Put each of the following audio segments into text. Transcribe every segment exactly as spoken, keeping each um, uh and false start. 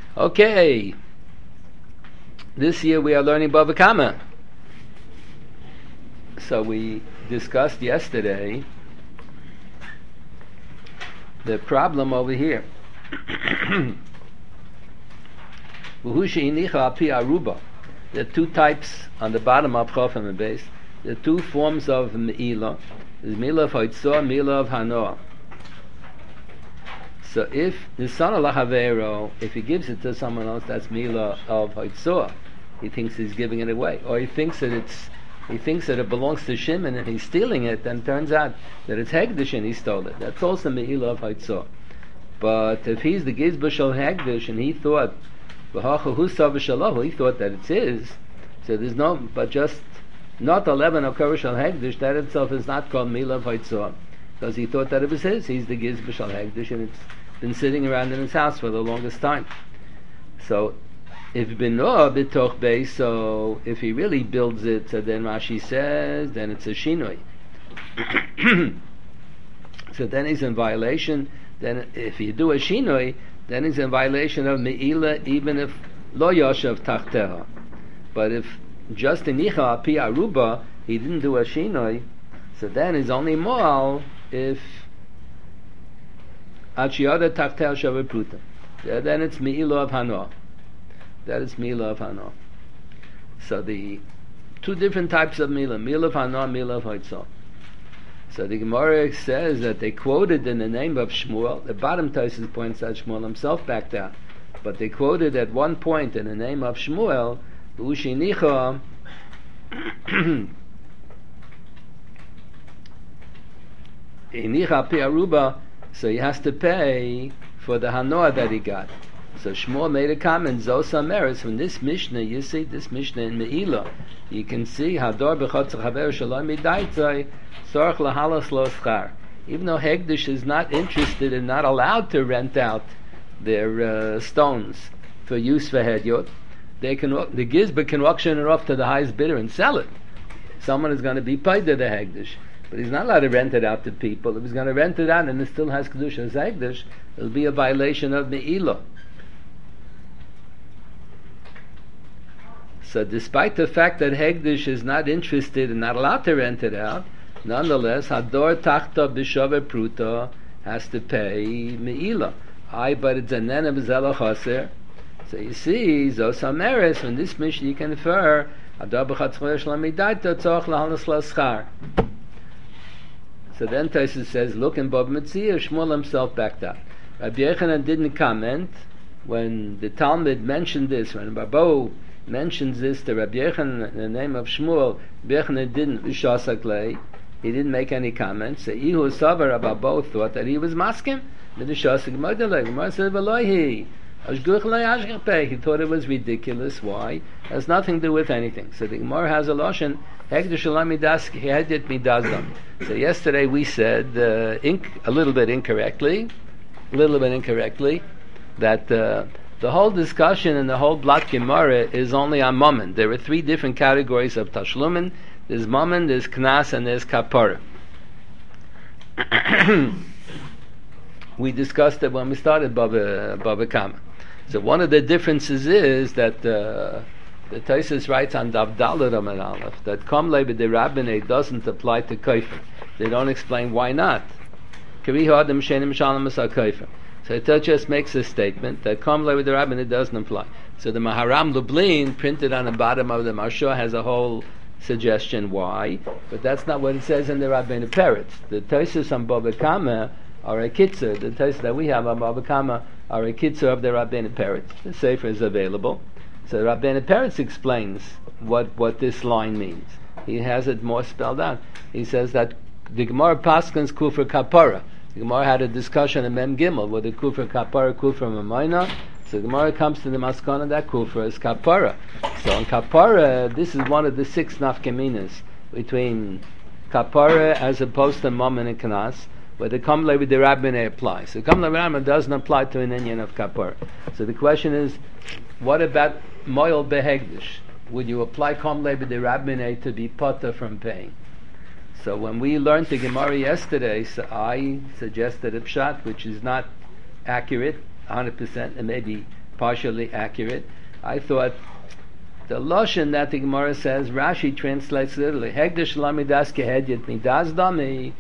Okay, this year we are learning Bava Kama. So we discussed yesterday the problem over here. There are two types on the bottom of Chofim and base. The two forms of Me'ilah. There's Me'ilah of Hoitzah, Me'ilah of Hanoah. So if the son of Lahavero, if he gives it to someone else, that's Me'ilah of Hoitzah. He thinks he's giving it away, or he thinks that it's he thinks that it belongs to Shimon and he's stealing it. Then turns out that it's Hegdish and he stole it. That's also Me'ilah of Hoitzah. But if he's the Gizba Shal Hegdish and he thought he thought that it's his, so there's no, but just not eleven of Karish Shal Hegdish, that itself is not called Me'ilah of Hoitzah, because he thought that it was his. He's the Gizba Shal Hegdish and it's been sitting around in his house for the longest time. So if bino bitoch beis, so if he really builds it, so then Rashi says, then it's a shinoi. So then he's in violation. Then if you do a shinoi, then he's in violation of me'ilah, even if lo yoshav tachteha. But if just in nicha pi aruba he didn't do a shinoi, so then he's only moal if achiyada tachteha shavu pruta. Then it's me'ilah of hanoah. That is Me'ilah of Hanoah. So the two different types of Me'ilah, Me'ilah of Hanoah, Me'ilah of Hoitzah. So the Gemara says that they quoted in the name of Shmuel. The bottom Tosfos points out Shmuel himself backed out, but they quoted at one point in the name of Shmuel, Ushinicha Inicha Pi Aruba, so he has to pay for the Hanoah that he got. So Shmuel made a comment, Zosa Meres, from this Mishnah, you see this Mishnah in Me'ilah, you can see Hador B'chotz Chaver Shalom Midaitzai Sorach Lahalas Lo Schar. Even though Hegdish is not interested and not allowed to rent out their uh, stones for use for Hedyot, they can, the Gizba can auction it off to the highest bidder and sell it. Someone is going to be paid to the Hegdish, but he's not allowed to rent it out to people. If he's going to rent it out and it still has Kedusha as Hegdish, it'll be a violation of Me'ilah. So despite the fact that Hegdish is not interested and not allowed to rent it out, nonetheless, Hador Tachta B'Shover Pruta has to pay Me'ilah. I, but it's a Nena B'Zela Chaser. So you see, Zos HaMeres, from this Mishnah you can infer, Hador B'Chatzchoyer Shalom Midaita Tzoch Lahalas L'Schar. So then Tosfos says, look in Bava Metzia, Shmuel himself backed up. Rabbi Yochanan didn't comment when the Talmud mentioned this, when Barbo mentions this to Rabbi Yochanan in the name of Shmuel. Rabbi Yochanan didn't Ushasaklei. He didn't make any comments. So Ihu Savar Abba thought that he was maskim. The Ushasak Magdaleh. Gemara said, "Velohi Ashguch Le'Ashgach." He thought it was ridiculous. Why? It has nothing to do with anything. So the Gemara has a lashon Hegdish Shalom Midas Hegdit Midazdam. So yesterday we said uh, inc- a little bit incorrectly, a little bit incorrectly that. Uh, The whole discussion and the whole Blat Gemara is only on Mammon. There are three different categories of Tashlumin. There's Mammon, there's Knas, and there's Kapara. We discussed it when we started Bava, Bava Kama. So one of the differences is that uh, the Tosfos writes on Dav Daled Amud Aleph that Kom Lebe de Rabbinei doesn't apply to Kofer. They don't explain why not. Kariha Adam Shenim Shalom Asa Kofer. So it just makes a statement that Kamla with the Rabbin it doesn't apply. So the Maharam Lublin printed on the bottom of the Marsha has a whole suggestion why, but that's not what it says in the Rabbeinu Peretz. The Tosfos on Bava Kama are a kitzur. The Tosfos that we have on Bava Kama are a kitzur of the Rabbeinu Peretz. The Sefer is available. So the Rabbeinu Peretz explains what, what this line means. He has it more spelled out. He says that the Gemara Paskins Kufra Kapara. The Gemara had a discussion in Mem Gimel with the Kufra Kapara, Kufra Mamayna. So the Gemara comes to the Maskana that Kufra is Kapara. So in Kapara, this is one of the six nafkaminas between Kapara as opposed to Mammon and Knas, where the Kamle with the Rabbinei applies. So Kamle with the doesn't apply to an Indian of Kapara. So the question is, what about Moyel Behegdish? Would you apply Kamle with the Rabbinei to be potter from paying? So when we learned the Gemara yesterday, so I suggested a pshat which is not accurate one hundred percent, and maybe partially accurate. I thought the Lashon that the Gemara says, Rashi translates literally, Hegdish lamidas kehedyet midas dami,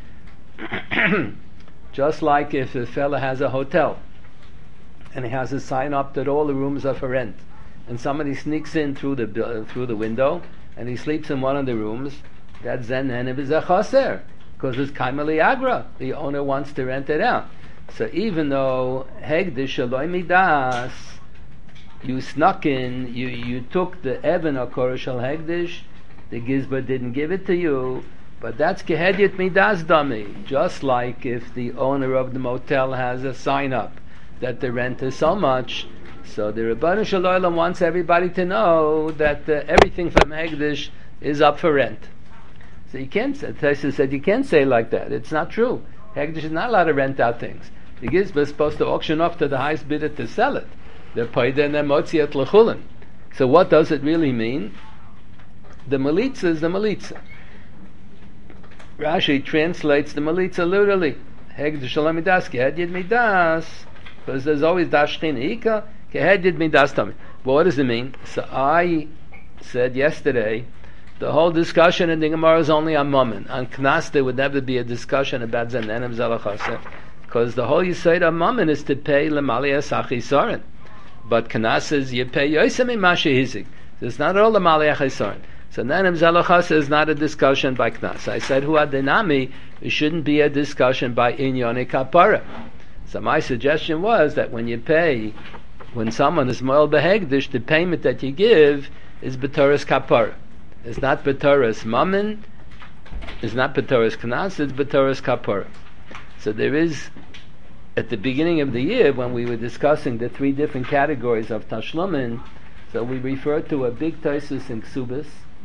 just like if a fella has a hotel and he has a sign up that all the rooms are for rent, and somebody sneaks in through the uh, through the window and he sleeps in one of the rooms, that then is a chaser, because it's kaimali agra. The owner wants to rent it out. So even though Hegdish Shaloi Midas, you snuck in, you, you took the Eben or Koroshal Hegdish, the Gizbar didn't give it to you, but that's Kehedyet Midas Dami. Just like if the owner of the motel has a sign up that the rent is so much, so the Rebbeinu Shel Olam wants everybody to know that uh, everything from Hegdish is up for rent. So you can't say, Taisa said you can't say like that. It's not true. Hegdish is not allowed to rent out things. The Gizbar is supposed to auction off to the highest bidder to sell it. They're paid and they're motziat lechulin. So what does it really mean? The Melitza is the Melitza. Rashi translates the Melitza literally. Hegdish shalom midas kehedyed midas, because there's always dashkin ika kehedyed midas tamid. Well, what does it mean? So I said yesterday, the whole discussion in the Gemara is only on Mammon. On Knas there would never be a discussion about Zanenim Zalachaseh, because the whole Yisayid of Mammon is to pay Lemalias Achisarin. But Knas says you pay Yosem Imashe Hizik. It's not all Lemalias Achisarin. So Zanenim Zalachaseh is not a discussion by Knas. I said, Hu Adinami, it shouldn't be a discussion by Inyone Kapara. So my suggestion was that when you pay, when someone is Moel Behegdish, the payment that you give is B'Toras Kapara. It's not B'Toras Mammon, it's not B'Toras Knas, it's B'Toras Kapara. So there is, at the beginning of the year, when we were discussing the three different categories of Tashlumin, so we referred to a big Taisus in Ksubis,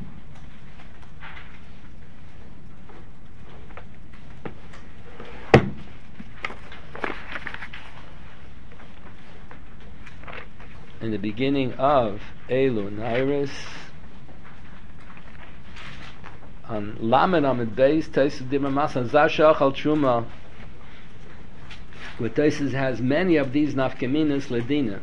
in the beginning of Elu Nairis, on Lamed Amid Beis, Taisus Dimamas, Zashach al Truma, where Taisus has many of these nafkaminas ledina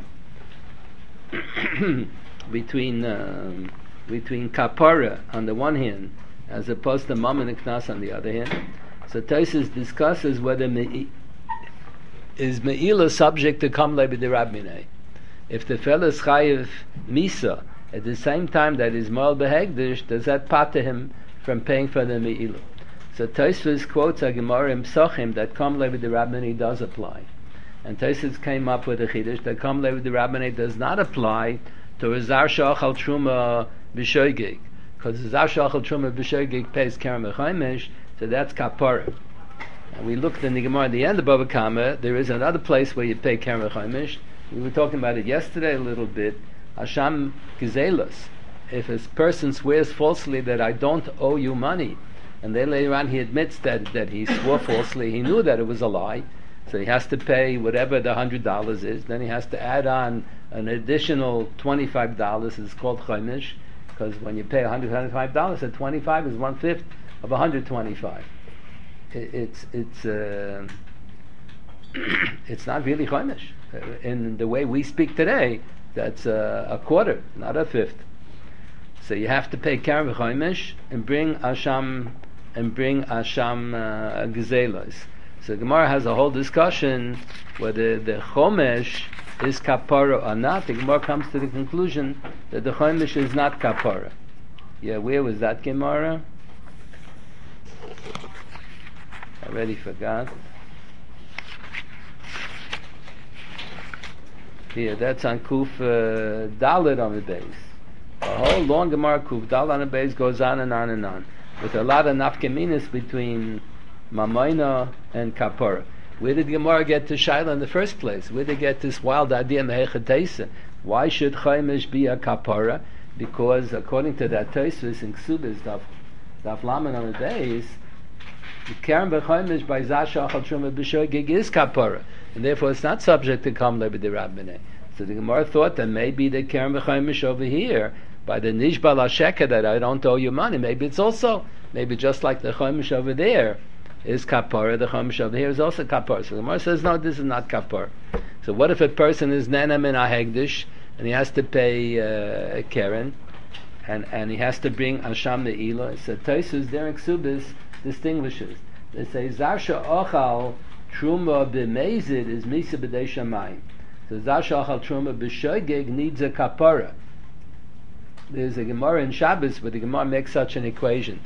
between uh, between kapara on the one hand, as opposed to mammon and knas on the other hand. So Taisus discusses whether me, is meila subject to kamlei b'derabminei. If the fellow is chayiv misa at the same time that is mal behegdish, does that pater him from paying for the meila? So Tosfos quotes a Gemara in Psochim that Kam Levi the Rabbani does apply, and Tosfos came up with a chiddush that Kam Levi the Rabbani does not apply to a Zar Shachal Truma B'Shoigig, because Zar Shachal Truma B'Shoigig pays Kerem Echaimish, so that's Kapara. And we looked in the Gemara at the end of Bava Kama. There is another place where you pay Kerem Echaimish. We were talking about it yesterday a little bit. Hasham Gizelos. If a person swears falsely that I don't owe you money, and then later on he admits that, that he swore falsely, he knew that it was a lie, so he has to pay whatever the hundred dollars is, then he has to add on an additional twenty-five dollars. It's called chaimish, because when you pay one hundred twenty-five dollars, at twenty-five is one-fifth of one hundred twenty-five. It, it's it's uh, it's not really chaimish. In the way we speak today, that's uh, a quarter, not a fifth. So you have to pay Karen v'chaimish and bring Asham and bring Asham uh, Gezelos. So Gemara has a whole discussion whether the Chomesh is kapara or not. The Gemara comes to the conclusion that the Chomesh is not kapara. Yeah, where was that Gemara? I already forgot. Here, that's on Kuf uh, Dalet on the base. A whole long Gemara Kuf Dalet on the base goes on and on and on, with a lot of nafkeminas between Mamayna and Kapara. Where did Gemara get to Shaila in the first place? Where did they get this wild idea Mehechatesa? Why should Chaimish be a Kapara? Because according to that Tosfos in Ksubis Daf Daf Laman on the base, the Karen B'Chaimish by Zashach al Truma B'Shogig is Kapara, and therefore it's not subject to Kam Lebi D'Rabbinei. So the Gemara thought that maybe the Karen B'Chaimish over here, by the Nishbal HaSheka that I don't owe you money, maybe it's also, maybe just like the Chaimish over there is Kapara, the Chaimish over here is also Kapara. So the Gemara says, no, this is not Kapara. So what if a person is nena min hegdish and he has to pay uh, a keren, and and he has to bring asham meila? So Tosfos there in Ksubis distinguishes. They say zarsha ochal truma b'mezid is misa b'dei shamayim. So zarsha ochal truma b'shogeg needs a kapara. There's a Gemara in Shabbos where the Gemara makes such an equation.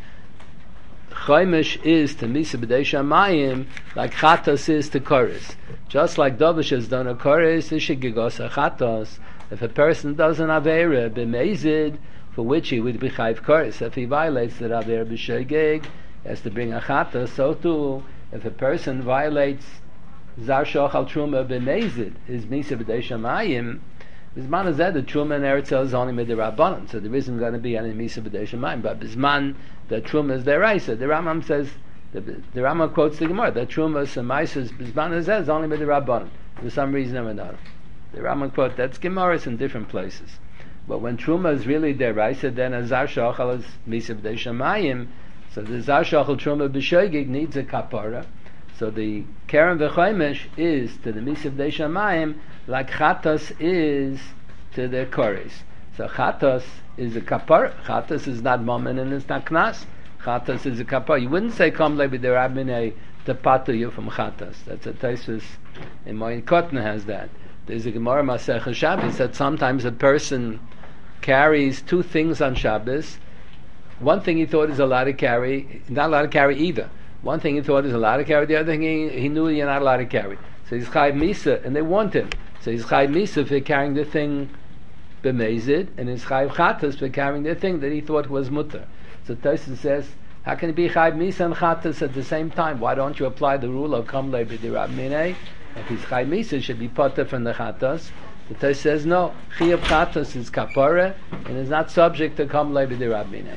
Chaimish is to misa b'dei shamayim like chatos is to koris. Just like Dovish has done a koris, it should gigos a chatos. If a person does an avera b'mezid, for which he would be chayv koris, if he violates the avera b'shogeg, he has to bring a chatos. So too, if a person violates zar shochal truma b'mezid, is misa b'dei shamayim. Bisman is that the truma in Eretz Yisrael is only midrabanan, so there isn't going to be any misa b'dei shamayim. But bisman the truma is deraisa. The Rambam says the, the Rambam quotes the Gemara that truma is maisas bisman is that is only midrabanan for some reason or another. The Rambam quote that's Gemaras in different places. But when truma is really deraisa, then a zar shochal is misa b'dei shamayim. So the zar shochal truma b'shogeg needs a kapara. So the keren v'chomesh is to the misa b'dei shamayim like chatos is to the koris. So chatos is a kapar. Chatos is not moment and it's not knas. Chatos is a kapar. You wouldn't say kom lebi derabinei to patu you from chatos. That's a Tosfos in Moin Kotna has that. There's a Gemara Masech Shabbos that sometimes a person carries two things on Shabbos. One thing he thought is allowed to carry, not allowed to carry either. One thing he thought is allowed to carry, the other thing he, he knew you're not allowed to carry. So he's chayv misa, and they want him. So he's chayv misa for carrying the thing b'mezid, and he's chayv chatas for carrying the thing that he thought was mutter. So Tosfos says, how can it be chayv misa and chatas at the same time? Why don't you apply the rule of kam le b'dirab minei? If he's chayv misa, should be potter from the chatas. The Tosfos says no, chiyuv chatas is kapara, and is not subject to kam le b'dirab minei.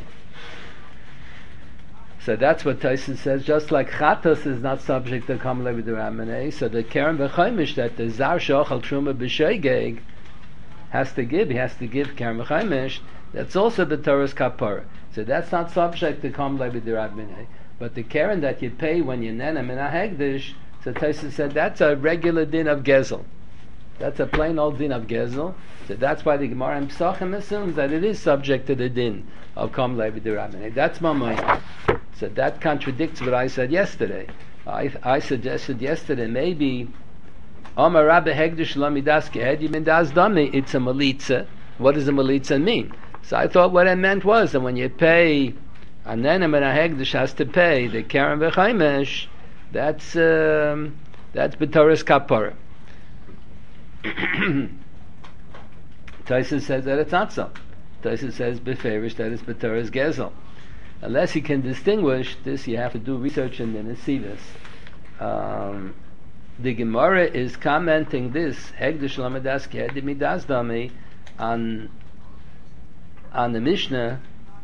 So that's what Tosfos says. Just like chatos is not subject to kam levi d'ramene, so the keren v'chomish that the zar shochal truma b'shogeg has to give, he has to give keren v'chomish. That's also the Torah's kapara. So that's not subject to kam levi d'ramene. But the keren that you pay when you nena min hegdish, so Tosfos said that's a regular din of gezel. That's a plain old din of gezel. So that's why the Gemara in Pesachim assumes that it is subject to the din of kam levi d'ramene. That's my mind. So that contradicts what I said yesterday. I, I suggested yesterday maybe Amar Rabbi Hegdish Lamidas Kehedi Mindas Dami. It's a malitza. What does a malitza mean? So I thought what I meant was that when you pay and then a Hegdish has to pay the keren v'chaimesh, that's um, that's b'Torah's kapara. Tosfos says that it's not so. Tosfos says beferish that it's b'Torah's gezel. Unless you can distinguish this, you have to do research in the Nesivos. Um, the Gemara is commenting this Hegdish Lamadas Kehedi Midas Dami on on the Mishnah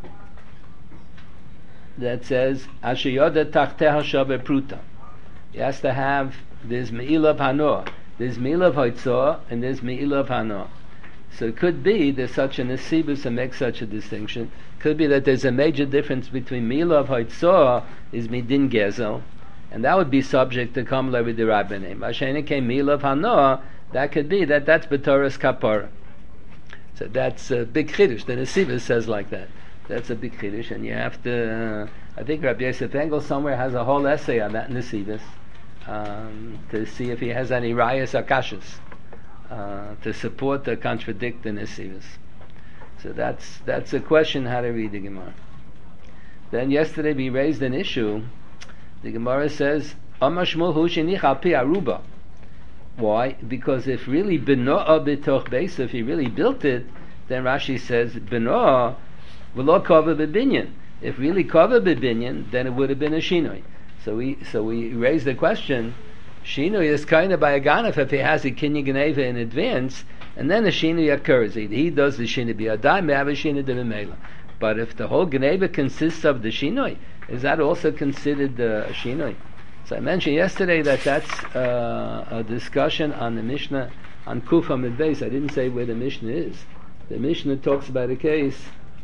that says Asher Yoda Tachteha Shaber Pruta. He has to have there's Me'ilav Hanoah, there's Me'ilav Hoitzah, and there's Me'ilav Hanoah. So it could be there's such a nesibus that makes such a distinction. Could be that there's a major difference between Milav Hoitzah is Midin Gezel, and that would be subject to Kam Levi D'Rabbanan. Mashayna came Milav Hanoah, that could be that that's B'Torah's Kapara. So that's a big chiddush. The nesibus says like that. That's a big chiddush, and you have to. Uh, I think Rabbi Yosef Engel somewhere has a whole essay on that nesibus um, to see if he has any rayas akashas. Uh, to support or contradict the nesivos. So that's that's a question how to read the Gemara. Then yesterday we raised an issue. The Gemara says, "Amashmul hu shenich al pi aruba." Why? Because if really benoah b'toch beis, if he really built it, then Rashi says benoah v'lo kava b'binyan. If really kava b'binyan, then it would have been a shinoi. So we so we raised the question. Shinui is kind of by a ganef if he has a kinyan geneva in advance, and then a shinui occurs. Either he does the shinui b'yadayim, may have a shinui d'memela. But if the whole geneva consists of the shinui, is that also considered uh, a shinui? So I mentioned yesterday that that's uh, a discussion on the Mishnah on Kufa Midbeis. I didn't say where the Mishnah is. The Mishnah talks about a case.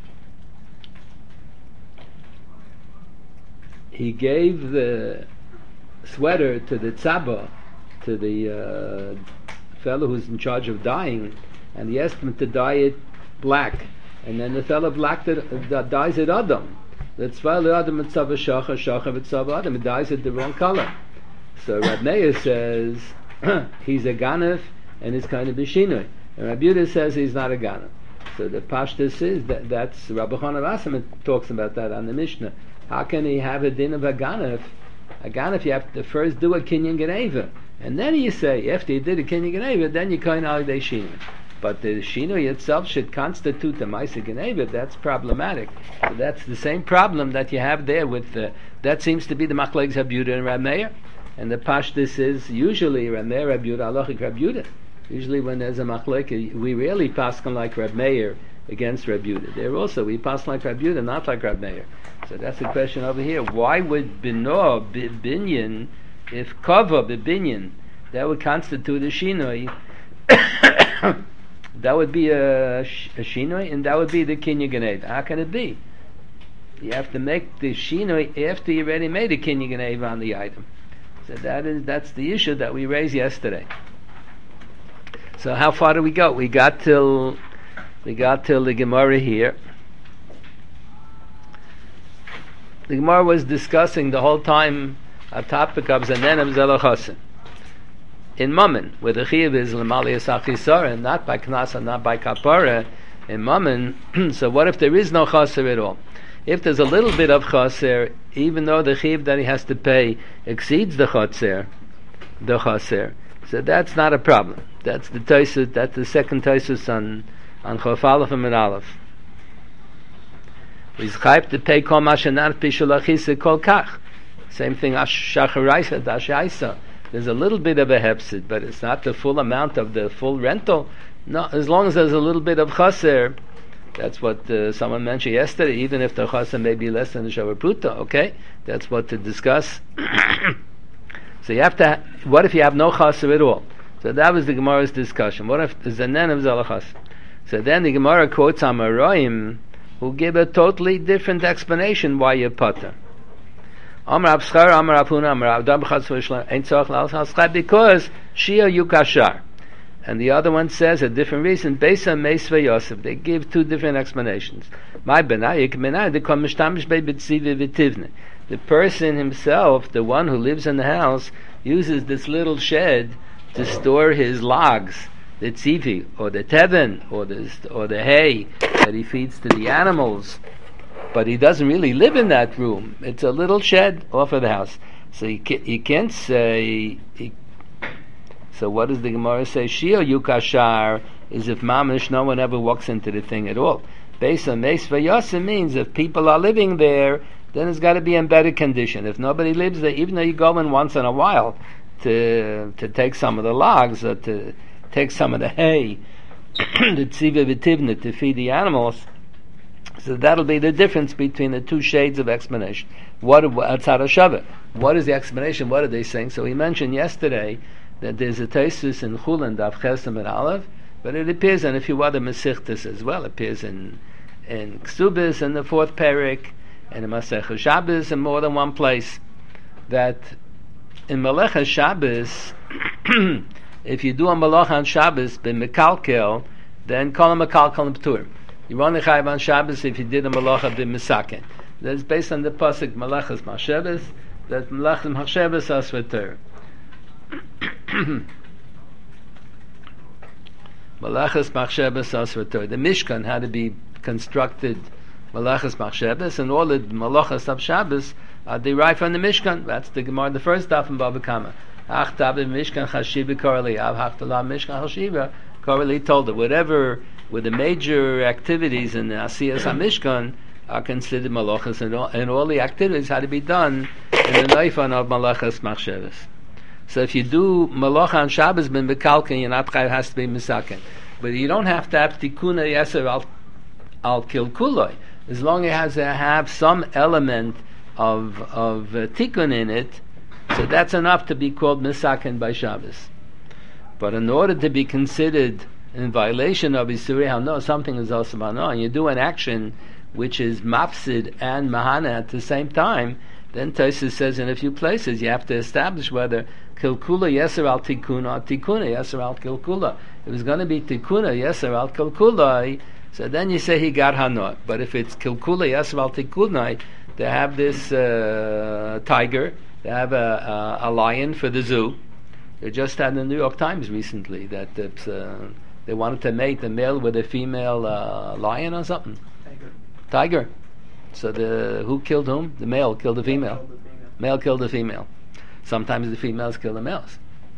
He gave the sweater to the tzaba, to the uh, fellow who's in charge of dyeing, and he asked him to dye it black, and then the fellow black that, that dyes it Adam. That's why the Adam mitzvah shacha shacha mitzvah Adam. It dyes it the wrong color. So Rab Meir says he's a ganef and it's kind of a shinoi, and Rab Yehuda says he's not a ganef. So the pashtus is that that's Rabbi Chana Rasam talks about that on the Mishnah. How can he have a din of a ganef? A ganef, you have to first do a kinyan geneva, and then you say after you did a kinyan geneva, then you kind of day shinoi. But the shinoi itself should constitute the ma'aseh geneva. That's problematic. So that's the same problem that you have there with the, that seems to be the machlekes Rab Yehuda and Rab Meir, and the pashtus is usually Rab Meir, Rab Yehuda, halachic Rab Yehuda. Usually when there's a machlek, we rarely paskin like Rab Meir against Rab Yehuda. There also we pass like Rab Yehuda, not like Rab Meir. So that's the question over here. Why would bino binyan, if kava binyan, that would constitute a shinoi? That would be a, a shinoi, and that would be the kinyan geneva. How can it be? You have to make the shinoi after you already made a kinyan geneva on the item. So that is that's the issue that we raised yesterday. So how far do we go? We got till we got till the Gemara here. The Gemara was discussing the whole time a topic of Zanenim Zelachasim. In Mammon, where the Chiyuv is L'maliyas HaChisara, and not by Knasa, not by Kapara, in Mammon, so what if there is no Chaser at all? If there's a little bit of Chaser, even though the Chiyuv that he has to pay exceeds the Chaser, the Chaser, so that's not a problem. That's the Tosfos, that's the second Tosfos on on Chof Aleph and Aleph. He's chayv to pay kol mashanan pishulachisa kol kach. Same thing Shacharaisa, Dashaisa. There's a little bit of a hepsid, but it's not the full amount of the full rental. No, as long as there's a little bit of chaser, that's what uh, someone mentioned yesterday. Even if the chaser may be less than the shavar pruta, okay, that's what to discuss. So you have to. Ha- what if you have no chaser at all? So that was the Gemara's discussion. What if the zanen of zalachas? So then the Gemara quotes Amoraim, who give a totally different explanation why you putter. Amar Abschar, Amar Apuna, Amar Abdab Chatzvishla, Ein Tzorach L'Al because Shia Yukashar. And the other one says a different reason, Beisa Meisva Yosef. They give two different explanations. My Benayik, Benayik, they call Mishtamish Bei B'tzivi V'tivne. The person himself, the one who lives in the house, uses this little shed to store his logs, the tzivi, or the teven, or the, or the hay that he feeds to the animals. But he doesn't really live in that room. It's a little shed off of the house. So you can't, you can't say... He, so what does the Gemara say? Shio Yukashar is if mamish, no one ever walks into the thing at all. Based on Meis Vayasa means if people are living there, then it's got to be in better condition. If nobody lives there, even though you go in once in a while to to take some of the logs or to take some of the hay, the tziva v'tivna, to feed the animals, so that'll be the difference between the two shades of explanation. What Atzara Shavah? What is the explanation? What are they saying? So we mentioned yesterday that there's a Tosfos in Chulin, Daf Chesam and Aleph, but it appears in a few other Mesichtas as well. It appears in in Ksubis in the fourth Perik, and in Masechah Shabbos in more than one place. That in Melecha Shabbos, if you do a Malach on Shabbos ben Mekalkel, then call him Mekalkel and Ptur. You only chayav on Shabbos if you did a malacha b'misaken. That's based on the pasuk malachas machshavos. That malachas machshavos asveter. Malachas machshavos asveter. The Mishkan had to be constructed malachas machshavos, and all the malachas of Shabbos are derived from the Mishkan. That's the Gemara, the first daf in Bava Kama. Ach tabe Mishkan chashiva korali av haftalah Mishkan chashiva korali told it whatever. With the major activities in the Asiyas HaMishkan are considered malachas, and all, and all the activities had to be done in the naifan of malachas machshavos. So if you do malacha on Shabbos ben bekalkin, your not chayav has to be misaken. But you don't have to have tikuna yeser al al kilkuloi, as long as it has to have some element of of uh, tikkun in it. So that's enough to be called misaken by Shabbos. But in order to be considered in violation of Isurei Hano, something is also Hano, and you do an action which is mafsid and mahana at the same time, then Tosfos says in a few places you have to establish whether kilkula yeser al tikuna, tikuna yeser al kilkula. If it was going to be tikuna yeser al kilkula, so then you say he got hana. But if it's kilkula yeser al tikuna, they have this uh, tiger, they have a, a, a lion for the zoo. They just had in the New York Times recently that it's, uh, they wanted to mate the male with a female uh, lion or something. Tiger. Tiger. So the who killed whom? The male killed the female. Killed the female. Male killed the female. Sometimes the females kill the males.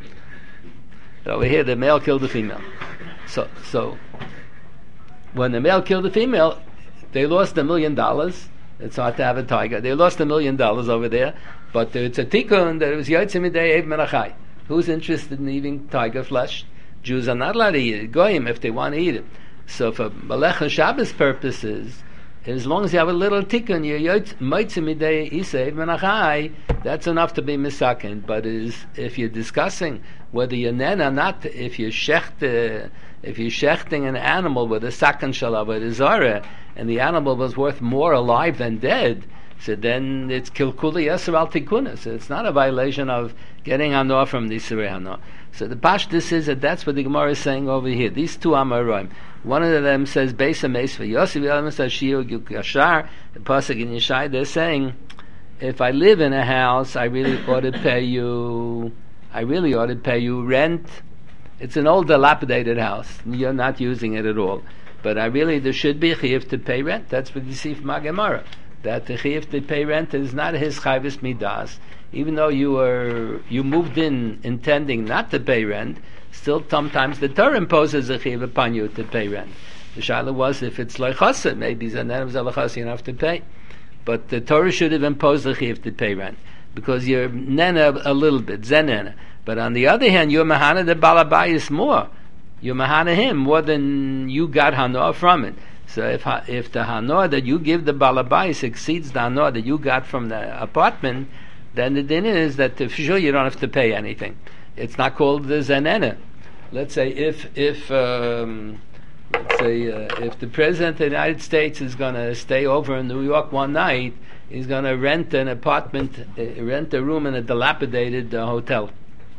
So over here, the male killed the female. So, so when the male killed the female, they lost a million dollars. It's hard to have a tiger. They lost a million dollars over there, but it's a tikkun that it was Yotzei Midei Ev Menachai. Who's interested in eating tiger flesh? Jews are not allowed to eat it. Goyim, if they want to eat it. So for Melech and Shabbos purposes, as long as you have a little tikkun, you Yotzei Midei Ev Menachai, that's enough to be misaken. But is if you're discussing whether you're nen or not, if you're shecht, uh, if you're shechting an animal with a sakan shalav with a zara, and the animal was worth more alive than dead, so then it's kilkuli yasser al tikuna. So it's not a violation of getting hana from the Yisrei hana. So the pashtus is that that's what the Gemara is saying over here. These two Amoraim. One of them says Beis HaMeis for Yosef, the other one says Shiur Yashar, the pasuk in Yeshai. They're saying, if I live in a house, I really ought to pay you. I really ought to pay you rent. It's an old dilapidated house. You're not using it at all. But I really, there should be a chiyuv to pay rent. That's what you see from Gemara. That the chiyuv to pay rent is not his chayvus midas. Even though you were you moved in intending not to pay rent, still sometimes the Torah imposes a chiyuv upon you to pay rent. The shaila was if it's leichasa, maybe zanenim zalachasa you don't have to pay. But the Torah should have imposed the chiyuv to pay rent because you're nena a little bit zenena. But on the other hand, you're mahana the balabayis more. You're mahana him more than you got hana from it. So if if the hana that you give the balabais exceeds the hana that you got from the apartment, then the din is that for sure you don't have to pay anything. It's not called the zenena. Let's say if if um, let's say uh, if the president of the United States is going to stay over in New York one night, he's going to rent an apartment, uh, rent a room in a dilapidated uh, hotel.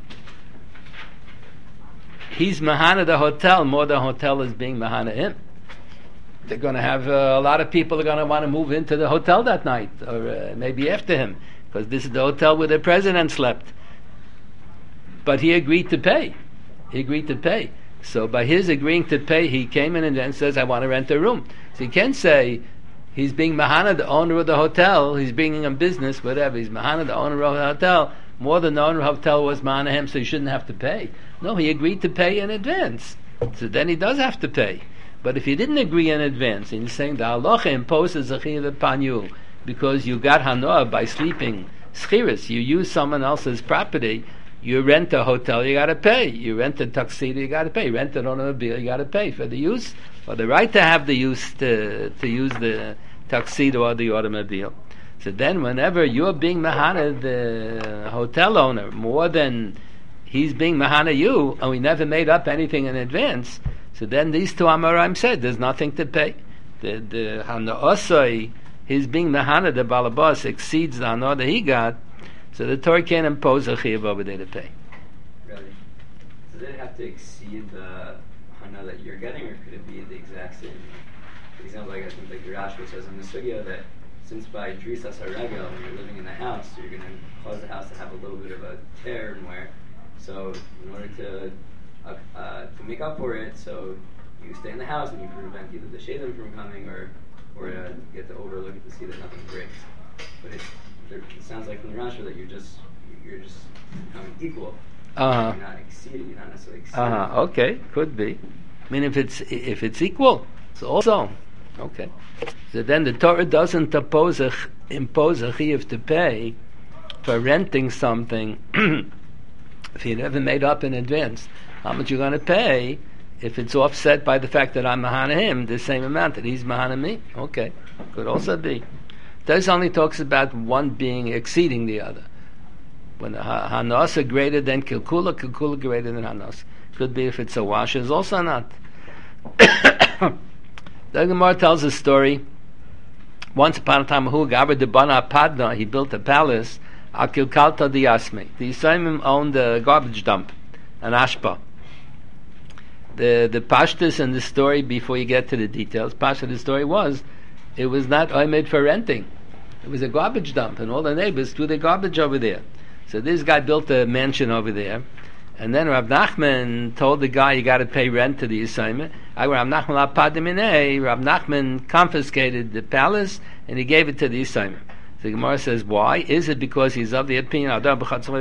He's mahana the hotel more than the hotel is being mahana him. They're going to have uh, a lot of people are going to want to move into the hotel that night, or uh, maybe after him, because this is the hotel where the president slept. But he agreed to pay. He agreed to pay. So by his agreeing to pay, he came in and then says, "I want to rent a room." So you can't say he's being mahana the owner of the hotel. He's bringing him business, whatever. He's mahana the owner of the hotel more than the owner of the hotel was mahana him, so he shouldn't have to pay. No, he agreed to pay in advance. So then he does have to pay. But if you didn't agree in advance, and you're saying the halacha imposes a chiyuv upon you because you got hana by sleeping schiris, you use someone else's property, you rent a hotel, you got to pay. You rent a tuxedo, you got to pay. Rent an automobile, you got to pay for the use, or the right to have the use to to use the tuxedo or the automobile. So then, whenever you're being mahana the hotel owner more than he's being mahana you, and we never made up anything in advance, so then these two Amoraim said there's nothing to pay. The the hana osoi, his being mahana the balabas exceeds the hana that he got, so the Torah can't impose a chiyuv over there to pay. Really? Does it have to exceed the hana that you're getting, or could it be the exact same? For example, like I think like Rashba says in the sugya that since by drisas haregel, when you're living in the house, you're going to cause the house to have a little bit of a tear and wear. So in order to uh, uh, to make up for it, so you stay in the house and you prevent either the shadim from coming or or uh, get to overlook it to see that nothing breaks. But it, there, it sounds like from the Rashba that you're just you're just becoming equal. Uh-huh. You're not exceeding. You're not necessarily exceeding. Uh huh. Okay, could be. I mean, if it's if it's equal, it's also okay. So then the Torah doesn't impose a impose a chiyuv to pay for renting something if you never made up in advance how much you're going to pay. If it's offset by the fact that I'm mahana him the same amount that he's mahana me, okay, could also be. This only talks about one being exceeding the other. When the hanos are greater than kilkula, kilkula greater than hanos. Could be if it's a wash, is also not. The Gemara tells a story. Once upon a time, Hu Gaber de Bana Padna, he built a palace. Akilkalta Diasme. The Yisraelim owned a garbage dump, an ashpa. The the pashtus and the story, before you get to the details, pashtus the story was, it was not made for renting. It was a garbage dump, and all the neighbors threw their garbage over there. So this guy built a mansion over there, and then Rav Nachman told the guy, you got to pay rent to the Yisraelim. Rav Nachman Rav Nachman confiscated the palace, and he gave it to the Yisraelim. The Gemara says, why? Is it because he's of the opinion the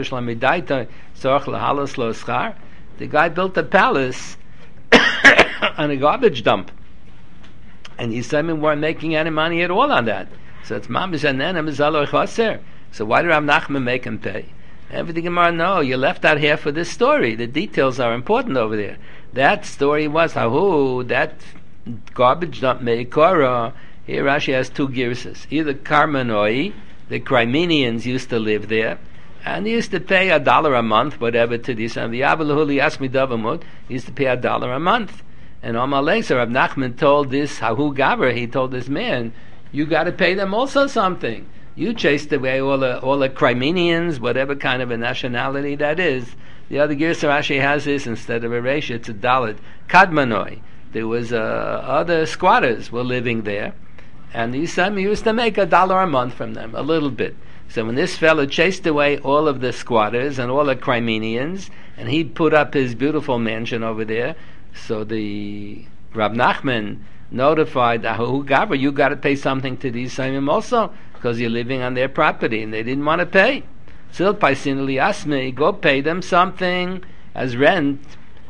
guy built a palace on a garbage dump, and the Yisraelim weren't making any money at all on that? So it's mamish and then so why did Rav Nachman make him pay? Everything Gemara, no, you left out here for this story. The details are important over there. That story was how that garbage dump Meikora. Here Rashi has two girses. Either Karmanoi, the Crimenians used to live there, and they used to pay a dollar a month, whatever, to this. And the Abalahuli Asmi Davamut used to pay a dollar a month. And Amalei, Rav Nachman told this Hahu Gaber, he told this man, you got to pay them also something. You chased away all the all the Crimenians, whatever kind of a nationality that is. The other girsa Rashi has this, instead of a ratio, it's a dalet. Kadmanoi. There was uh, other squatters were living there, and these some used to make a dollar a month from them, a little bit. So when this fellow chased away all of the squatters and all the Crimenians, and he put up his beautiful mansion over there, so the Rab Nachman notified Ahu Gabra, you got to pay something to these Yisraelim also, because you're living on their property, and they didn't want to pay. Sil Paisinali Asmi, go pay them something as rent,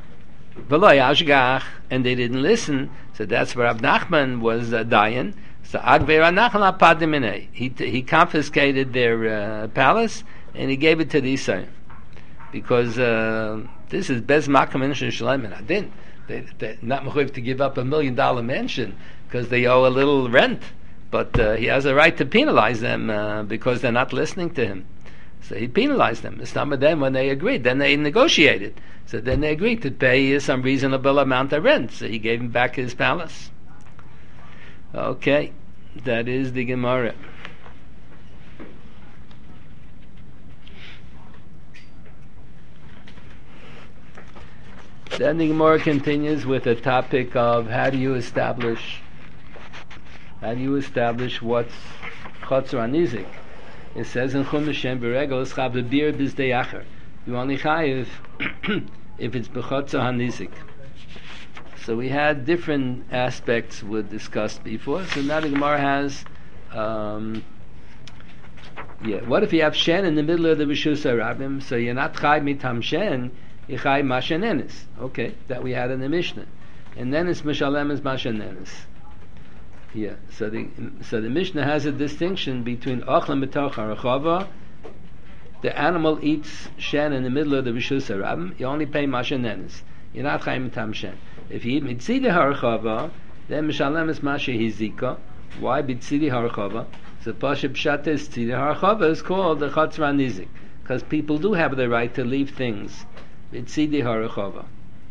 and they didn't listen. So that's where Rab Nachman was uh, dying. So he he confiscated their uh, palace and he gave it to the Yisraelim, because uh, this is Bez Makam in Shlomo Adin. They they're not mechuyev to give up a million dollar mansion because they owe a little rent, but uh, he has a right to penalize them uh, because they're not listening to him. So he penalized them. Some of them, when they agreed, then they negotiated. So then they agreed to pay some reasonable amount of rent. So he gave him back his palace. Okay, that is the Gemara. Then the Gemara continues with the topic of how do you establish, how do you establish what's Chotzer Anizik. It says in Chumash Shem Beregel Chav B'Bir B'Zdei Acher. You only chayiv if it's B'Chotzer Hanizik. So we had different aspects we discussed before. So now the Gemara has, um, yeah. What if you have Shen in the middle of the Rishus HaRabim? So you're not chayiv mitam Shen, you're chayiv Mashenenis. Okay, that we had in the Mishnah, and then it's Mishalem is Mashenenis. Yeah, so the so the Mishnah has a distinction between Ochlam B'Toch HaRechava. The animal eats Shen in the middle of the Rishus HaRabim. You only pay Mashenenis. You're not chayiv mitam Shen. If you eat Mitzidi HaRechava, then Mishalem is Mashe Hizika. Why Mitzidi HaRechava? So Pasha Pshat is Tzidi HaRechava is called the Chotzer Anizik, because people do have the right to leave things Mitzidi HaRechava.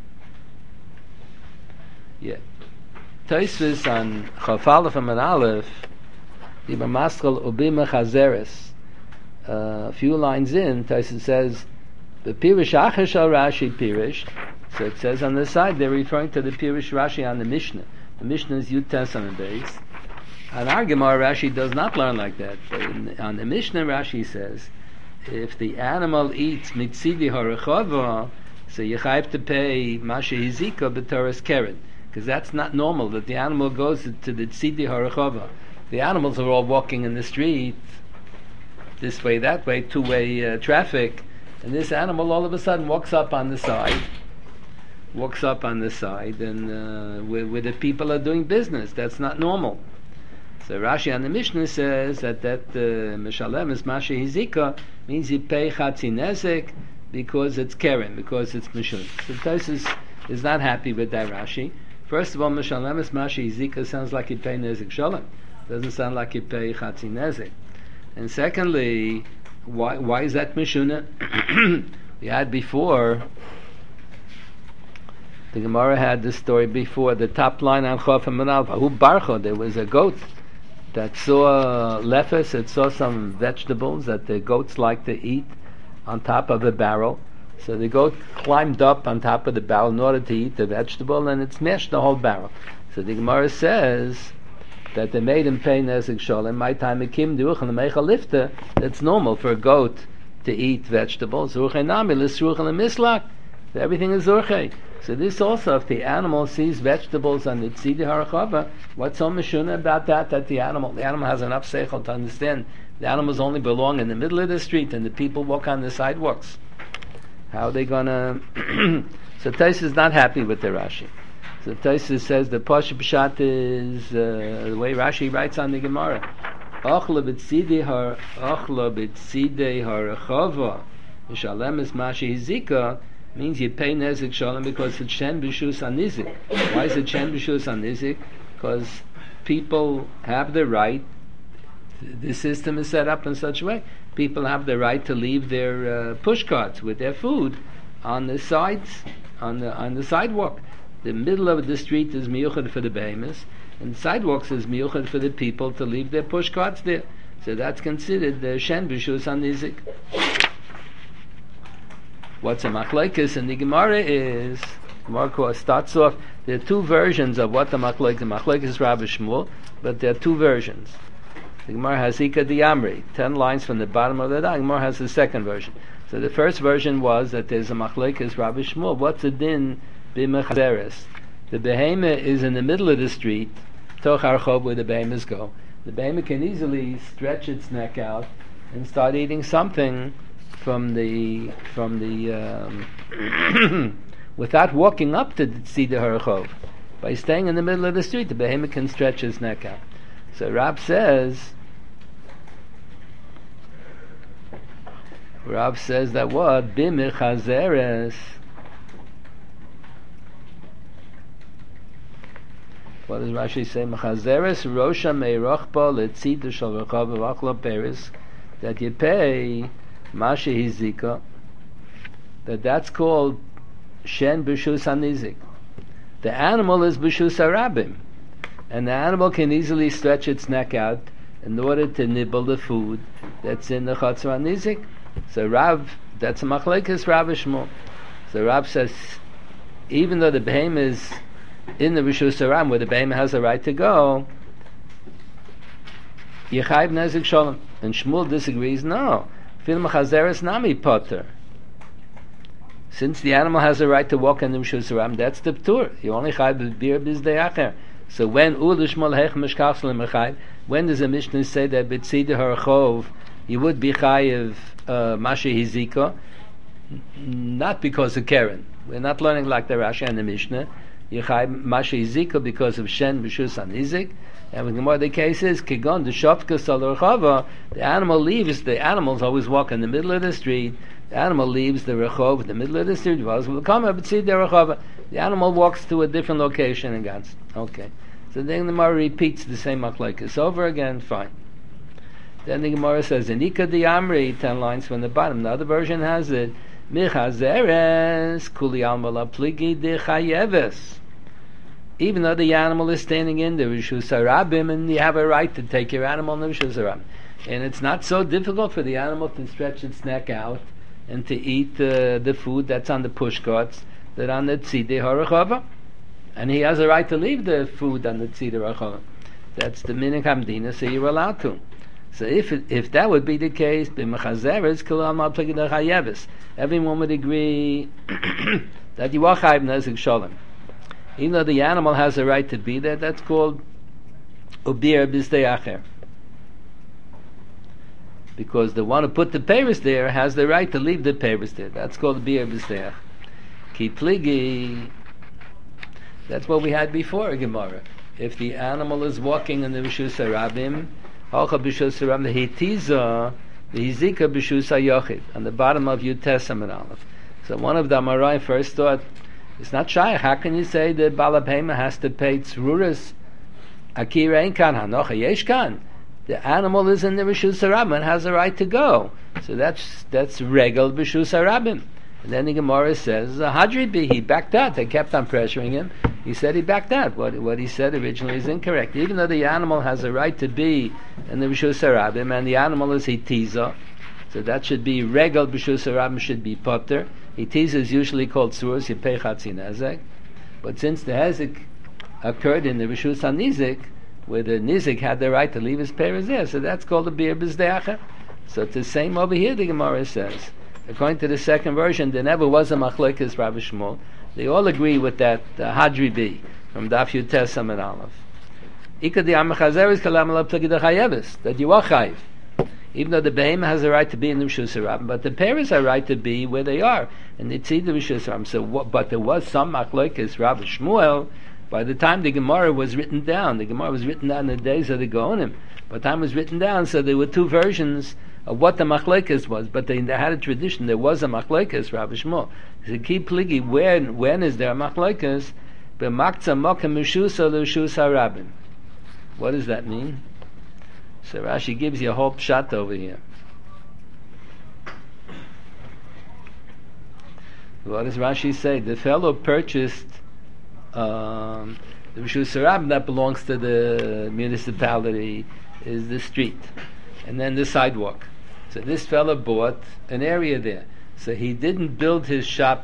Yeah. Tosfos on Chaf Aleph and Aleph, the Maskal Ubima Chazeres, a few lines in, Tosfos says, the Pirish Acher Shal Rashi Pirish. So it says on the side they're referring to the Pirish Rashi on the Mishnah. The Mishnah is Yud Tes on the base. On our Gemara, Rashi does not learn like that. But in, on the Mishnah, Rashi says, if the animal eats Mitzidi HaRechava, so you have to pay Mashe Hizika B'Toras Keren, because that's not normal that the animal goes to the Tzidi HaRechava. The animals are all walking in the street, this way, that way, two-way uh, traffic, and this animal all of a sudden walks up on the side, walks up on the side, and uh, where, where the people are doing business. That's not normal. So Rashi on the Mishnah says that that uh, Mishalem is Mashe Hizika means you pay Chatzi Nezek because it's Keren, because it's Mishun. So Tosfos is not happy with that Rashi. First of all, Mishalem is Mashe Hizika sounds like you pay Nezek Shalom. Doesn't sound like you pay Chatzi Nezek. And secondly, why why is that Mishuna? We had before, the Gemara had this story before, the top line on Chof and Manal, who Barcho, there was a goat that saw lefes, it saw some vegetables that the goats like to eat on top of a barrel. So the goat climbed up on top of the barrel in order to eat the vegetable, and it smashed the whole barrel. So the Gemara says that they made him pay nezek sholem. My time akim duch and meicha lifta. It's normal for a goat to eat vegetables. Zurchei nami l'sruch and mislak. Everything is zurchei. So this also, if the animal sees vegetables on the tzidi harachava, what's so mishuna about that? That the animal, the animal has enough seichel to understand the animals only belong in the middle of the street, and the people walk on the sidewalks. How are they gonna? So Tais is not happy with the Rashi. So Tais says the Pasha Pshat is uh, the way Rashi writes on the Gemara. Achla b'tzidei har achla b'tzidei harachava mishalem es mashi hizika means you pay nezek shalom because it's shen b'shus anizik. Why is it shen b'shus anizik? Because people have the right. The system is set up in such a way. People have the right to leave their uh, push carts with their food on the sides, on the on the sidewalk. The middle of the street is miyuchad for the behemoths, and sidewalks is miyuchad for the people to leave their push carts there. So that's considered the shen b'shus anizik. What's a machlekes in the Gemara is Gemara starts off. There are two versions of what the machlekes. The machlekes is Rabbi Shmuel, but there are two versions. The Gemara has Ika di Amri, ten lines from the bottom of the Daf. Gemara has the second version. So the first version was that there's a machlekes Rabbi Shmuel. What's the din b'mechazeres? The behemah is in the middle of the street, toch harchov, where the behemahs go. The behemah can easily stretch its neck out and start eating something from the from the um, without walking up to see the harchov. By staying in the middle of the street, the behemah can stretch its neck out. So Rab says, Rab says that what? B'mechazeres. What does Rashi say? Mechazeres rosha meirochba letzid shel rechav v'achla peris. That you pay mashi hizika. That that's called shen b'shus hanizik. The animal is b'shus harabim. And the animal can easily stretch its neck out in order to nibble the food that's in the Chatzar HaNizik. So Rav, that's a machlekes Rav Shmuel. So Rav says, even though the behem is in the Rishus Haram, where the behem has a right to go, Yechayv Nezek Shalom. And Shmuel disagrees, no. Fil Mechazeres Nami Potter. Since the animal has a right to walk in the Rishus Haram, that's the Ptur. You only chayv b'bir b'zdei acher. So when ulishmol hech mishkach lemechayv, when does the Mishnah say that b'tzidei harchov you would be chayiv mashi hizika? Not because of Keren. We're not learning like the Rashi and the Mishnah. You chayiv mashi hizika because of shen b'shus hanizik. And when the more the case is kigon the shofka salorchava, the animal leaves. The animals always walk in the middle of the street. The animal leaves the rechov in the middle of the street. The animal walks to a different location and gets okay. So then the Gemara repeats the same machlekes over again. Fine. Then the Gemara says, "Enika di Amri," ten lines from the bottom. The other version has it, "Michazeres kuli alma la pligi de chayeves." Even though the animal is standing in the Rishus Harabim, and you have a right to take your animal in the Rishus Harabim, and it's not so difficult for the animal to stretch its neck out and to eat uh, the food that's on the push carts that on the tzidei harachava, and he has a right to leave the food on the tzidei harachava. That's the minik hamdina, so you're allowed to. So if it, if that would be the case, b'mechazeres kol mal plagid chayeves, everyone would agree that you are chayiv nezek shalom. Even though the animal has a right to be there, that's called ubir b'zdei acher. Because the one who put the peiros there has the right to leave the peiros there. That's called ubir b'zdei acher. Ki pligi, that's what we had before, Gemara. If the animal is walking in the Rishus Harabim, Halcha b'Rishus Harabim, the Hitiza, the Hizika b'Rishus HaYochid, on the bottom of Yud Testament Aleph. So one of the Amorai first thought, it's not shy. How can you say that Balabhema has to pay Tzruras? Akira ein kan, Hanocha yesh kan. The animal is in the Rishus Harabim and has a right to go. So that's that's Regel b'Rishus Harabim. And then the Gemara says, Hadri bi, he backed out. They kept on pressuring him. he said he backed out. What what he said originally is incorrect. Even though the animal has a right to be in the Rishus Harabim, and the animal is Hitiza, so that should be Regal Rishus Harabim should be Potter. Hitiza is usually called Surus Yipei Chatzi Nezek. But since the Hezek occurred in the Rishus HaNizik, where the Nizik had the right to leave his Peres there, so that's called a Bir B'Zdeacher. So it's the same over here, the Gemara says. According to the second version, there never was a Machlekes Rav Shmuel. They all agree with that uh, Hadri B from Daf Yutes Amud Aleph. Ika di Amachazer is Kalam Alav Plagid HaChayeves, that you are Chayiv. Even though the Behema has a right to be in the Rishus Harabim, but the Peres have a right to be where they are, and it's either Rishus Harabim. So, what, but there was some Machlekes Rav Shmuel. By the time the Gemara was written down, the Gemara was written down in the days of the Gaonim. By the time it was written down, so there were two versions of what the Machlekes was, but they, they had a tradition. There was a Machlekes, Rav Shmuel. So keep pligi, when when is there a Machlekes? B'maktzah mokem mishusa l'shus harabim. What does that mean? So Rashi gives you a whole pshat over here. What does Rashi say? The fellow purchased um, the Rishus Harabim that belongs to the municipality is the street, and then the sidewalk. So this fellow bought an area there. So he didn't build his shop.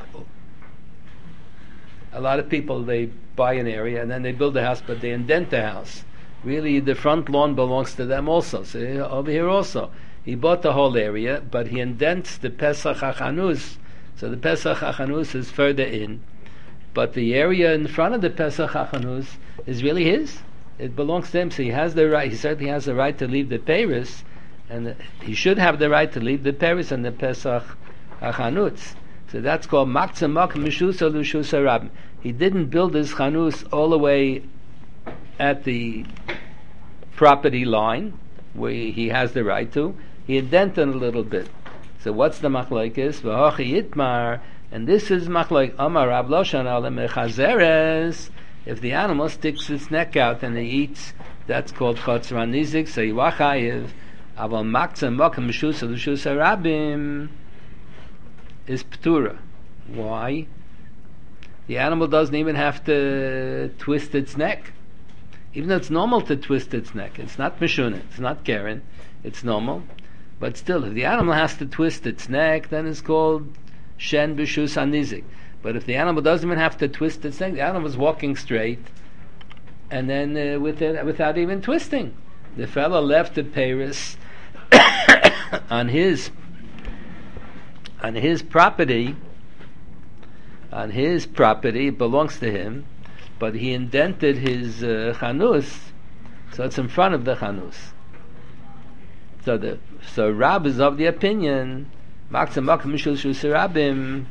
A lot of people, they buy an area and then they build a house, but they indent the house. Really, the front lawn belongs to them also. So over here also, he bought the whole area, but he indents the Pesach HaChanus. So the Pesach HaChanus is further in, but the area in front of the Pesach HaChanus is really his. It belongs to him, so he has the right. He certainly has the right to leave the Paris, and he should have the right to leave the Paris and the Pesach HaChanutz. So that's called Maktzah Mokem Mishusa L'Shus Harabim. He didn't build his Chanus all the way at the property line where he has the right to. He indented a little bit. So what's the machlokes? V'hochi yitmar, and this is machlok Amar Rav Loshan ale mechazeres. If the animal sticks its neck out and it eats, that's called chotzran nizik. So yiwachayiv. Aval maktzah mokem mishusa l'shus harabim is ptura. Why? The animal doesn't even have to twist its neck. Even though it's normal to twist its neck. It's not mishunah, it's not keren, it's normal. But still, if the animal has to twist its neck, then it's called shen b'shus hanizik. But if the animal doesn't even have to twist its neck, the animal is walking straight, and then uh, with it, without even twisting. The fellow left the Paris on his on his property, on his property, it belongs to him, but he indented his uh, chanus, so it's in front of the chanus. So the so Rab is of the opinion, Maktzah Mokem Mishul Shus Harabim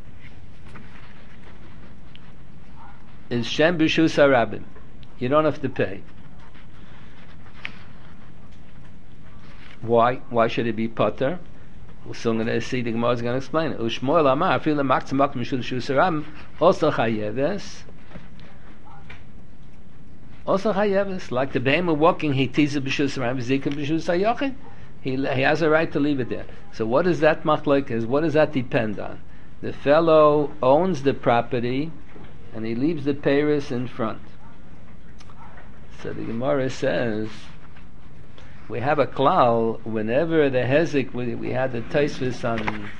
is Shem B'Shus Harabim. You don't have to pay. Why? Why should it be potter? So I'm going to see the Gemara is going to explain it. Ushmoel Amar, Afil Maktzah Mokem Mishul Shus Harabim also chayeves. Also chayeves, like the behemoth walking, he teases b'shus harabim, zikim b'shus hayochin. He he has a right to leave it there. So what does that machlok is? What does that depend on? The fellow owns the property, and he leaves the Paris in front. So the Gemara says we have a klal whenever the hezek we, we had the taisvis on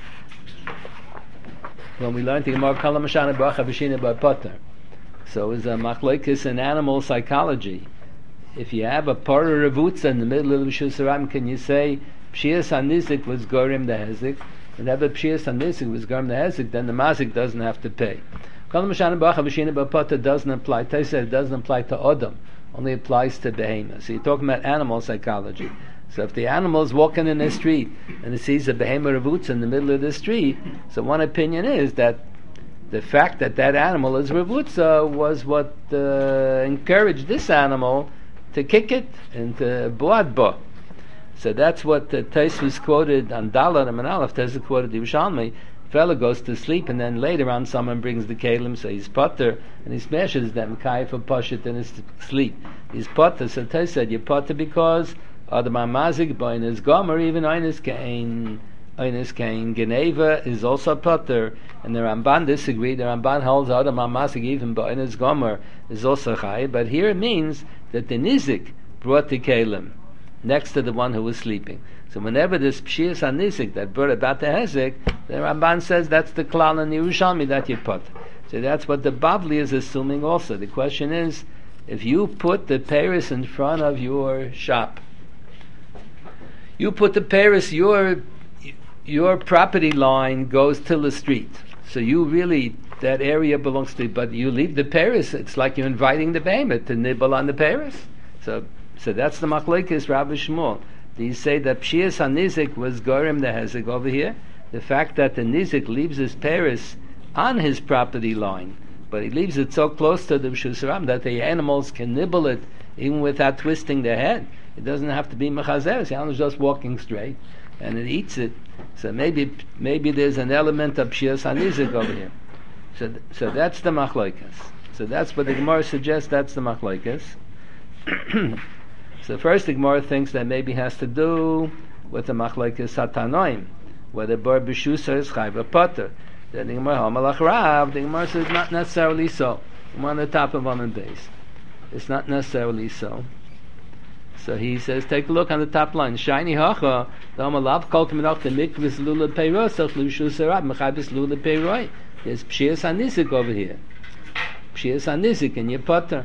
when we learned the Gemara Kala Mashana Bracha B'Shina B'Potter. So it's a machlokes in animal psychology. If you have a parah revutza in the middle of the Rishus Harabim, can you say Pshias HaNizik was Gorim the Hezek? Whenever Pshias HaNizik was Gorim the Hezek, then the Mazik doesn't have to pay. Kol Mashana Bracha B'Shina B'Potter doesn't apply. Taisa it doesn't apply to Odom, only applies to Behemoth. So you're talking about animal psychology. So if the animal is walking in the street and it sees a Behemoth revutza in the middle of the street, so one opinion is that the fact that that animal is revutza was what uh, encouraged this animal to kick it and to buad bo. So that's what the Tais was quoted on Dalar and Manalef. Tais quoted the Yerushalmi. Fellow goes to sleep, and then later on someone brings the kalim, so he's potter, and he smashes them kai for pashit in his sleep. He's potter. So Tais said you're potter because Adam Mazik boin is gom or even ein is kain Eines Kain. Geneva is also Potter, and the Ramban disagree. The Ramban holds Adam HaMasik even by Eines Gomer is also Chai, but here it means that the Nizik brought the Kalim next to the one who was sleeping. So whenever this Pshias HaNizik that brought about the Hezek, the Ramban says that's the Klal in Yerushalmi that you put. So that's what the Bavli is assuming also. The question is, if you put the Paris in front of your shop, you put the Paris, your your property line goes till the street. So you really, that area belongs to you, but you leave the Paris, it's like you're inviting the behemoth to nibble on the Paris. So so that's the Machlekes Rabbi Shmuel. Do you say that Pshias HaNizik was Gorim the Hezek over here? The fact that the Nizik leaves his Paris on his property line, but he leaves it so close to the Rishus Haram that the animals can nibble it even without twisting their head. It doesn't have to be mechazeres. The animal's just walking straight, and it eats it. So maybe maybe there's an element of Pshias HaNizik over here. So so that's the machlokes. So that's what the Gemara suggests. That's the machlokes. So first the Gemara thinks that maybe has to do with the machlokes Satanoim, whether bar b'shusa is chayv or potter. Then the Gemara Hamalach Rav, the Gemara says not necessarily so. I'm on the top of one and base. It's not necessarily so. So he says, take a look on the top line. Shiny hacha, the Hamalav called him out the mikvahs lula peiroi, so lushu serab mechabis lula peiroi. There's pshias hanizik over here. Pshias hanizik in your potter.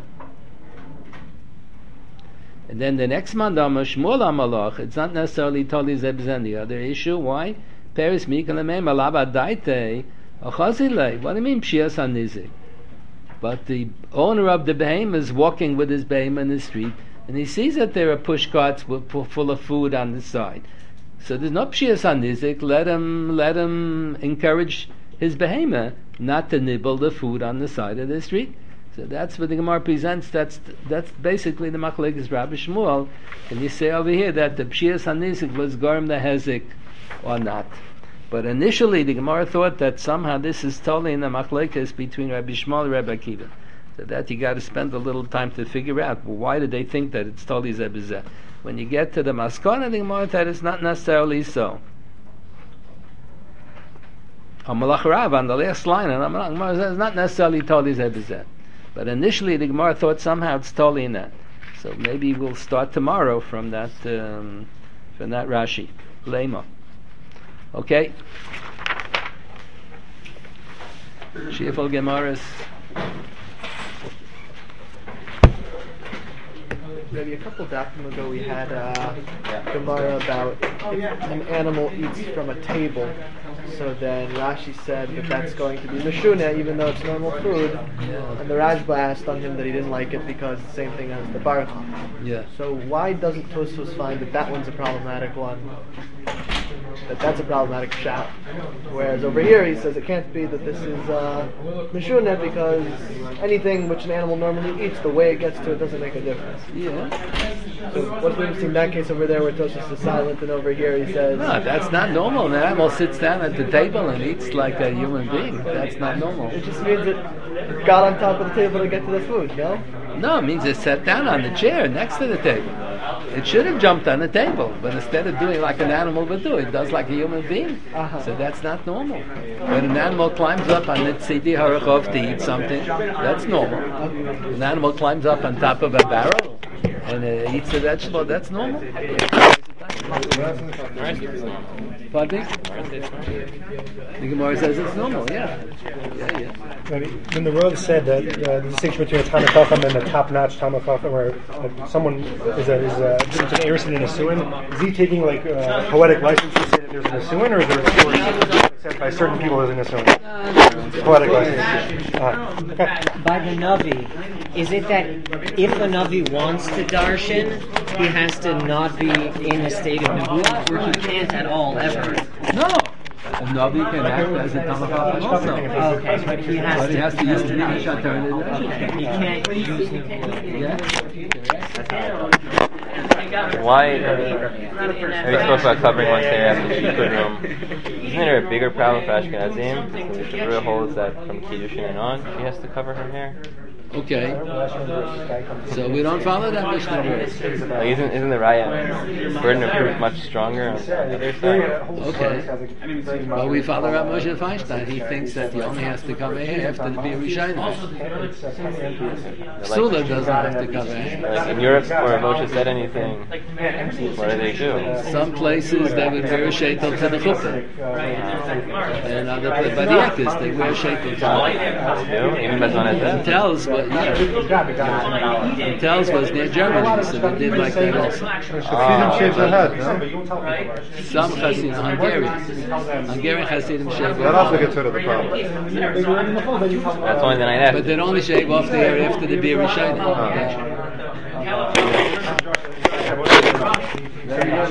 And then the next mandama Shmuel Hamalach. It's not necessarily totally zebzen. The other issue, why? Paris Mikalamei Malaba Daite Achazile. What do you mean Pshias HaNizik? But the owner of the behemoth is walking with his behemoth in the street, and he sees that there are push carts full of food on the side. So there's no Pshias HaNizik. Let him let him encourage his behemoth not to nibble the food on the side of the street. So that's what the Gemara presents. That's that's basically the Machlekes Rabbi Shmuel. Can you say over here that the Pshias HaNizik was Gorm the Hezek or not? But initially the Gemara thought that somehow this is totally in the machlekes between Rabbi Shmuel and Rabbi Akiva. So that you got to spend a little time to figure out, well, why did they think that it's totally zebizeh? When you get to the maskana, the Gemara that it's not necessarily so. Amalach Rav on the last line, and Amalach Gemara says it's not necessarily totally zebizeh. But initially the Gemara thought somehow it's totally in that. So maybe we'll start tomorrow from that um, from that Rashi. Lema. Okay. Shifal Gemaras. Maybe a couple dafim ago we had uh, Gemara about if an animal eats from a table. So then Rashi said that that's going to be Meshuna even though it's normal food. Yeah. And the Rajba asked on him that he didn't like it because it's the same thing as the Baruch. Yeah. So why doesn't Tosfos find that that one's a problematic one? That that's a problematic shout. Whereas over here he says it can't be that this is uh, Meshuna because anything which an animal normally eats, the way it gets to it doesn't make a difference. Yeah. So what's the difference in that case over there where Tosfos is silent and over here he says... No, that's not normal. An animal sits down at the table and eats like a human being. That's not normal. It just means it got on top of the table to get to the food, no? No, it means it sat down on the chair next to the table. It should have jumped on the table, but instead of doing like an animal would do, it does like a human being. Uh-huh. So that's not normal. When an animal climbs up on the tzidi harachov to eat something, that's normal. An animal climbs up on top of a barrel and uh, eats a vegetable, that's normal. Pardon? The Gemara says it's normal, yeah. Yeah, yeah. When the Rav said that uh, the distinction between a Talmid Chacham and a top-notch Talmid Chacham, where uh, someone is a is a it's an Erison and a Suin, is he taking like uh, poetic license to say that there's an Asuin, or is there a story said by certain people as an Asuin? Poetic license. Uh, okay. By the Navi, is it that if a Navi wants to darshan, he has to not be in a state of Nebuah, or he can't at all ever? No. A Navi can act as a Talmid Chacham also. Okay, but he has but to... he has to use the Shatar. Okay, he can't use Nebuah. Yeah. Why are we supposed about covering once they're at the Shikud room? Isn't there a bigger problem for Ashkenazim? The Torah holds that from Kiddushin and on, she has to cover her hair. Okay. So we don't follow that Mishnah verse. Like, isn't isn't the raya burden of proof much stronger on the other side? Okay. Well, we follow Rav Moshe Feinstein. He thinks that he only has to come here after the Bir Rishayna. Sula doesn't have to come here. Like in Europe, where Moshe said anything, what do they do? Some places they would wear a sheitel to the chuppah. And other places, by the Ekis, they wear sheitel to the chuppah. They do? Even Bezman has Tells, but yeah. Tells was near Germany, so they did like that also. Chassidim shave their head, no? Some Chassidim, Hungarian. Hungarian Chassidim shave their That also head. gets rid of the problem. That's only the night after. But they only shave off the hair after the Bir Rishayna.